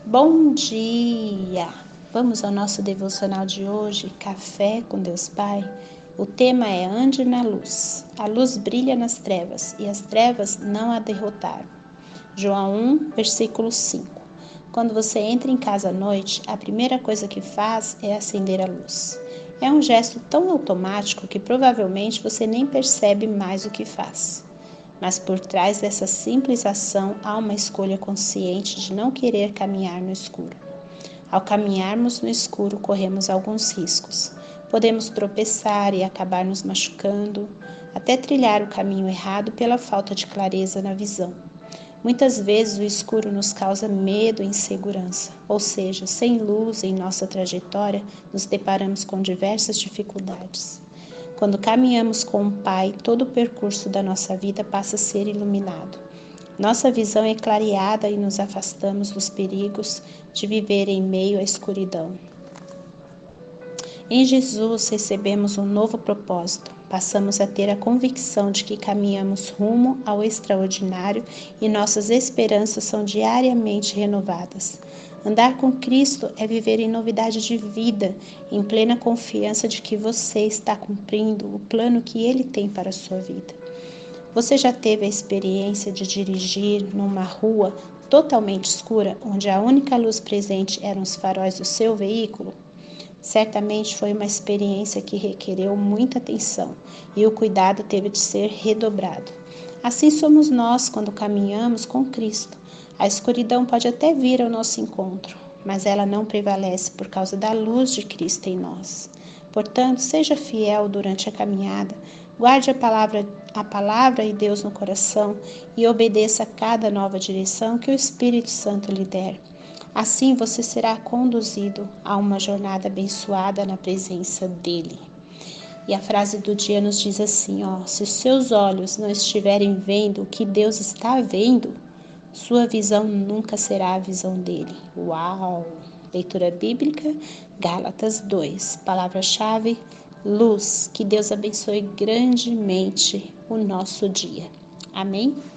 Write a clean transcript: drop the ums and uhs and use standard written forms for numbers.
Bom dia! Vamos ao nosso devocional de hoje, Café com Deus Pai. O tema é Ande na luz. A luz brilha nas trevas e as trevas não a derrotaram. João 1, versículo 5. Quando você entra em casa à noite, a primeira coisa que faz é acender a luz. É um gesto tão automático que provavelmente você nem percebe mais o que faz. Mas por trás dessa simples ação há uma escolha consciente de não querer caminhar no escuro. Ao caminharmos no escuro, corremos alguns riscos. Podemos tropeçar e acabar nos machucando, até trilhar o caminho errado pela falta de clareza na visão. Muitas vezes o escuro nos causa medo e insegurança, ou seja, sem luz em nossa trajetória, nos deparamos com diversas dificuldades. Quando caminhamos com o Pai, todo o percurso da nossa vida passa a ser iluminado. Nossa visão é clareada e nos afastamos dos perigos de viver em meio à escuridão. Em Jesus recebemos um novo propósito. Passamos a ter a convicção de que caminhamos rumo ao extraordinário e nossas esperanças são diariamente renovadas. Andar com Cristo é viver em novidade de vida, em plena confiança de que você está cumprindo o plano que Ele tem para a sua vida. Você já teve a experiência de dirigir numa rua totalmente escura, onde a única luz presente eram os faróis do seu veículo? Certamente foi uma experiência que requereu muita atenção e o cuidado teve de ser redobrado. Assim somos nós quando caminhamos com Cristo. A escuridão pode até vir ao nosso encontro, mas ela não prevalece por causa da luz de Cristo em nós. Portanto, seja fiel durante a caminhada, guarde a palavra e Deus no coração e obedeça a cada nova direção que o Espírito Santo lhe der. Assim você será conduzido a uma jornada abençoada na presença dEle. E a frase do dia nos diz assim, se seus olhos não estiverem vendo o que Deus está vendo, sua visão nunca será a visão dele. Uau! Leitura bíblica, Gálatas 2. Palavra-chave, luz. Que Deus abençoe grandemente o nosso dia. Amém?